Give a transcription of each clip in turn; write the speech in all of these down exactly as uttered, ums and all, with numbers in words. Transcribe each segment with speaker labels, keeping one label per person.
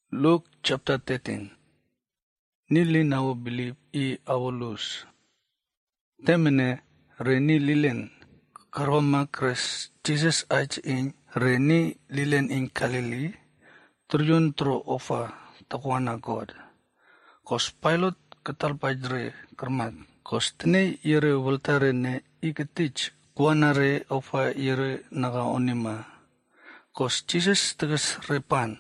Speaker 1: Luke chapter thirteen. Nili now believe I awolus. Temene reni lilen karoma kres Jesus ach in reni lilen in Galilee turjun tro ofa takwana God. Kos pilot katal pajre kermat. Kos tene yere voltare ne iketich kuanare ofa yere naga onima. Kos Jesus tegas repan.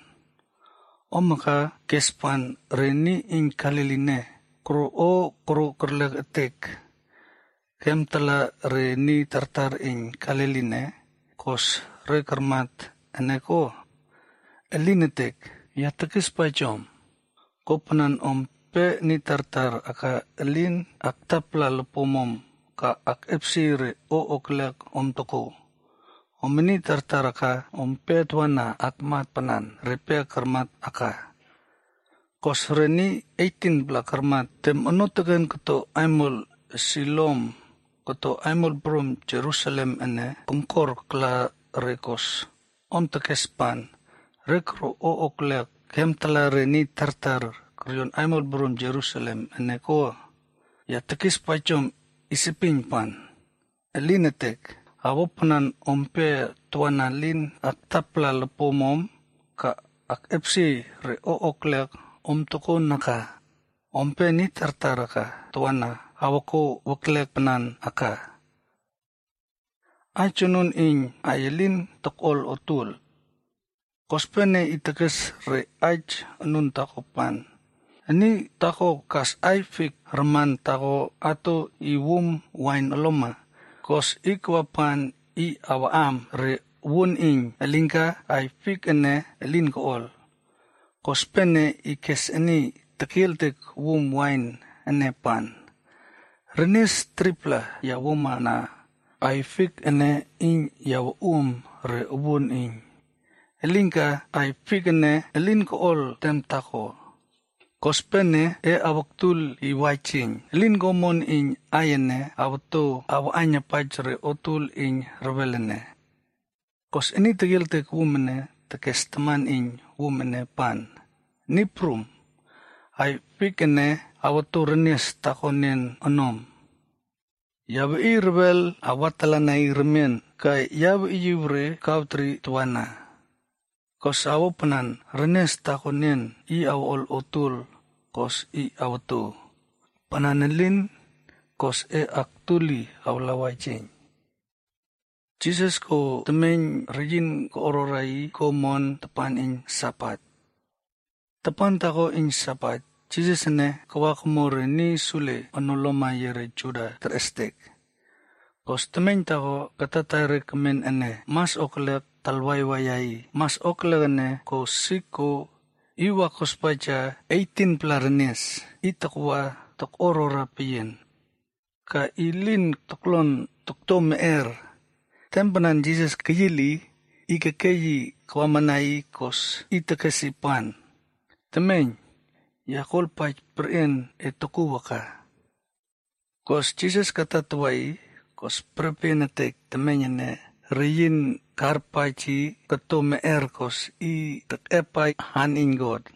Speaker 1: Omaka kespan reni in Galilee kro o kro kerleg etek. Kem tala reni tartar in Galilee kos re kermat eneko elinetek ya tekis pajom. Kopanan om pe ni tartar aka elin aktapla lepomom ka ak epsire o oklek om toko. Omini tartaraka ompe tuana akmat panan repe kermat aka. Kos reni eighteen bla kermat tem onotagan kato aimol silom kato aimol brom Jerusalem ene pengkor kla rekos. Om tekespan rekro o oklek kem tala reni tartar kriyon aimol brom Jerusalem ene ko. Ya tekis pachom isipin pan. Elinetek. Awopanan ompe tuanalin at tapla lepomom ka ak epsi re o oklek om toko naka. Ompe ni tartaraka tuana awako waklek panan aka. Achunun in ayelin tokol otul. Kospene itakes re aj anun takopan. Ani tako kas aifik reman tako ato iwum wine aloma. Kos ikwapan I awaam re wun ing elingka ay fik ene elin kool. Kos pene ikes eni tekiltek wum wine ene pan. Renes tripla ya wuma na ay fik ene ing ya um re wun ing. Elingka ay fik ene elin kool tem tako. Kos pene e awaktul I waiching. Elin gomon ing ayene awato awanya pajre otul ing rebelene. Kos ini tegiltek wumene tekes teman ing wumene pan. Niprum ay fikene awato renes takonen anom. Yabe I rebel awatalanay remen kay yabe I yuvre kautri tuana. Kos awopanan renes takonen I awol otul kos I awato. Pananelin kos e aktuli awlaway ching. Jesus ko temen rejin ko ororai ko mon tepan ing sapat. Tepan tako ing sapat. Jesus ne kawakumore ni sule anoloma yere juda terestek. Kos temen tako katatare kemen ene mas oklek talway wayai. Mas oklek ene ko siko iwa kospaja eighteen plarenes. Itakwa tok orora piyen. Ka ilin toklon tokto meer. Tempanan Jesus kayili, ikakayi kawamanay kos itakasipan. Temen, yakol pach prien etokuwa ka. Kos Jesus katatway, kos prepenatek temenyane, reyin karpachi kato meer kos i takepay hanin God.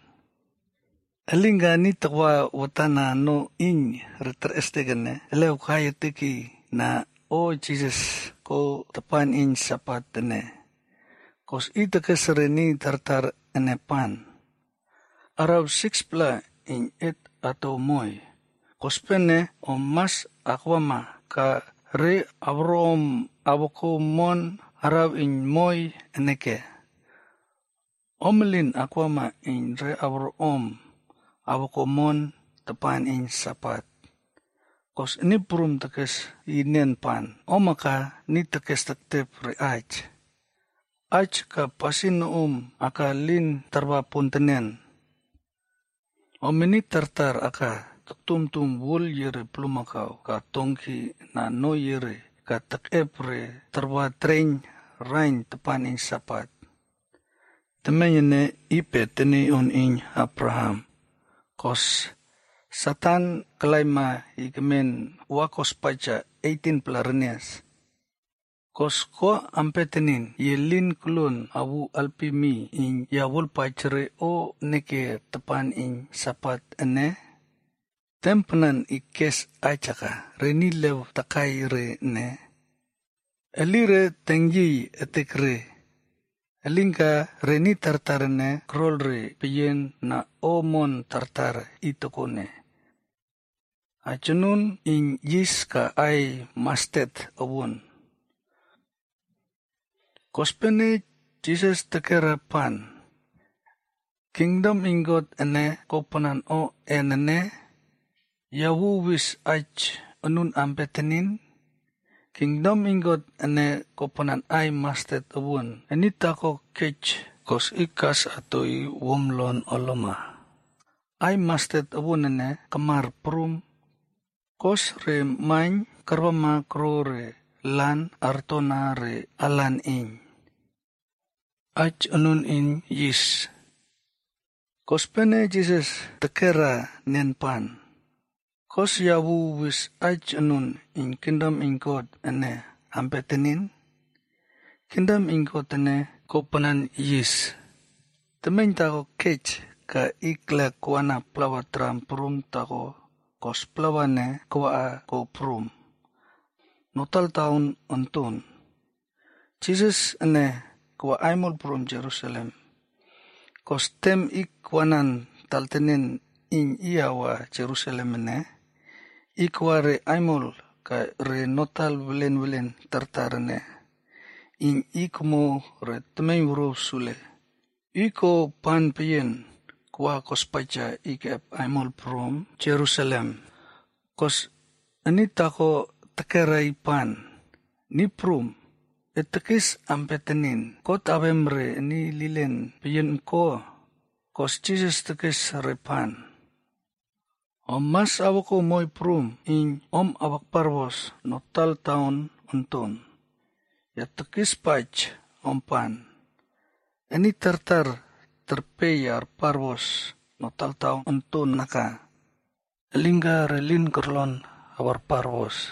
Speaker 1: Alinga ni takwa watana no ing reterestegane, elew kaya teki na o Jesus ko tapan in sapat ene. Kos ita kesareni tartar ene pan. Araw six pla in it ato moy. Kos pene o mas akwama ka re abrom aboko mon araw in moy eneke. Omelin akwama in re abrom aboko mon tapan in sapat. Kos ini prum tekes inen pan. Omaka ni tekes tektep re aj. Aj ka pasin um akalin tarwa puntenen. Omini tartar aka tuktumtum wul yere plumakaw ka tongki na no yere ka tekep re tarwa tren rain tepan in sapat. Temenyene ipe teni on in Abraham. Kos Satan kalaima ikemen wakos paja eighteen plarenes. Kosko ampetenin yelin kulon abu alpimi in yawul pachere o neke tepan in sapat ene. Tempenan ikes achaka reni lew takai re ne. Elire tengyi etek re. Elingka reni tartarene krol re piyen na omon tartar itokone. Acunun in yis ka ay mastet awun. Kospene Jesus tekera pan. Kingdom ingot ene kopanan o enene. Yawu wis ach anun ampetenin. Kingdom ingot ene kopanan ay mastet awun. Enita ko kech kos ikas atoy womlon oloma. Ay mastet awun ene kamar prum. Kos re main karwama kro re lan artona re alan in. Ach anun in yis. Kospene Jesus tekera nen pan. Kos yawu wis ach anun in kingdom in God ene ampetenin. Kingdom in God ene kopanan yis. Temen tako kech ka ikla kuana plawa tram prum tako kos plawane kwa ko prum. Notal taun untun. Jesus ene kwa aimol prum Jerusalem. Kos tem ikwanan taltenin in iawa Jerusalem ene. Ikwa re aimol ka re notal welen welen tartarane. In ikmo re temen wuro sule. Iko pan piyen kwa kos pacha ikep aimol prum Jerusalem. Kos anita ko tekerai pan. Ni prum. Etekis ampetenin. Kot avemre ni lilen piyen ko. Kos Jesus tekis repan. Om mas awako moy prum in om awak parvos no tal taon untun. Ya tekis pach om pan. Eni tartar terpeyar parvos no tal taon untun naka. Elingga relin kerlon awar parvos.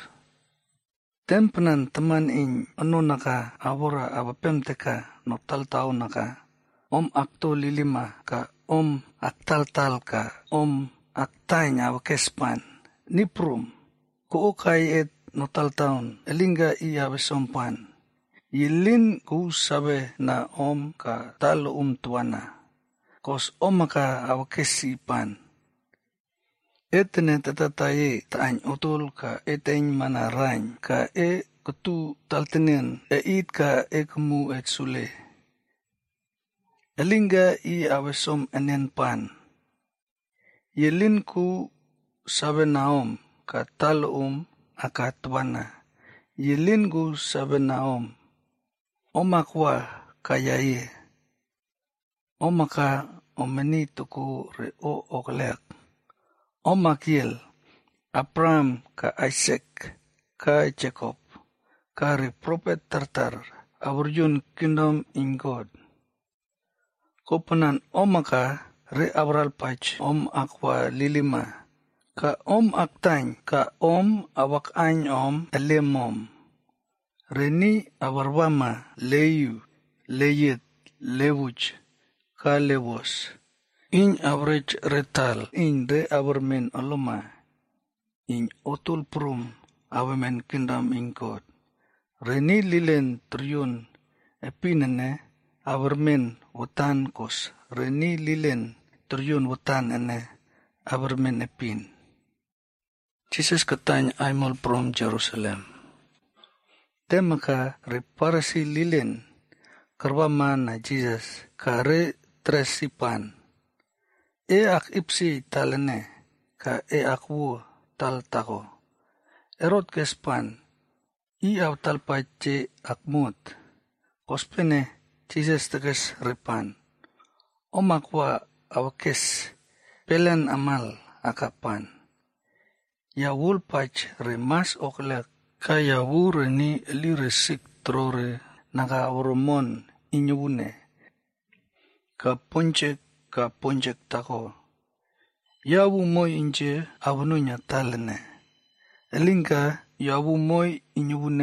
Speaker 1: Tempenan teman in anu naka awora awapem teka no tal taon naka. Om akto lilima ka om aktal tal ka om aktanya wakespan, niprum, kuukay et notal taon, elingga iya besompan. Yilin ku sabe na om ka talo um tuana, kos om ka awakesipan. Etene tatataye taan utol ka eteng manarany, ka e kutu taltenen, e it ka e kumu et sule. Elingga iya besom enen pan. Yelin ku sabe naom ka talum akatwana. Yelin ku sabe naom omakwa kayaye. Omaka omenito ku re o oklek. Omakiel Abraham ka Isaac ka Jacob ka re prophet tartar aburjun kingdom in God. Kopanan omaka re abral pach om akwa lilima. Ka om aktany ka om awak any om elemom. Reni abarwama leyu, leyet, lewuch, ka lewos. In average retal in re abarmen oloma. In otul prum awamen kingdom in God. Reni lilen triyon epinene abarmen wutan kos. Reni lilen Turyun wutan ene abarmen epin. Jesus katanya aimol from Jerusalem. Temaka reparasi lilen karwama na Jesus kare tresipan. E ak ipsi talene ka e akwu tal tako. Erot kespan i aw talpache akmut. Kospene Jesus teges repan. Omakwa awakes pelan amal akapan. Yawul pach remas oklek kaya wure ni eliresik trore naka urumon inyune. Ka ponjek ka ponjek tako. Yawu moy inje abununya talene. Elingka yawu moy inyune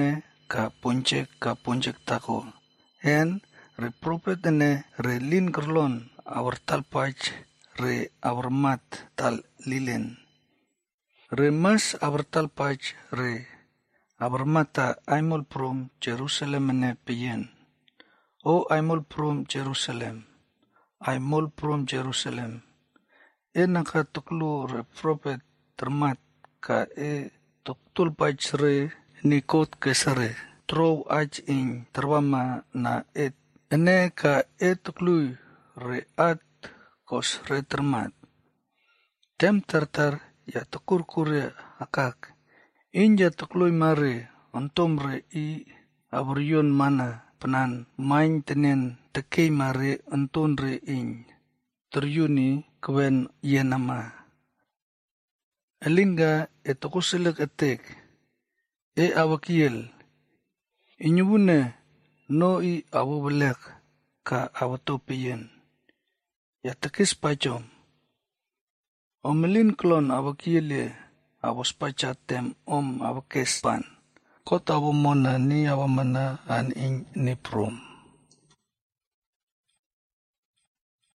Speaker 1: ka ponjek ka ponjek tako. En re prophet ene re lin kerlon awar talpach re awar mat tal lilen. Re mas awar talpach re awar mata aimol prom Jerusalem ene piyen. O aimol prom Jerusalem, aimol prom Jerusalem. E nakatuklo re prophet termat ka e tuktul pach re nikot kesare. Trow aj in terwama na et. Ene ka e tukluy re at kos re termat. Tem tartar ya tukur-kurya akak. Inja tukluy mare ontom re i aburyon mana penan main tenen tekei mare onton re in. Teryuni kwen yenama. Elinga e tukusilek etek. E awakiel. Inyubune no i awabelek ka awatopiyen. Ya tekis pachom. Omelin klon awakiele awos pachatem om awakes pan. Kot awamona ni awamana an in ni prom.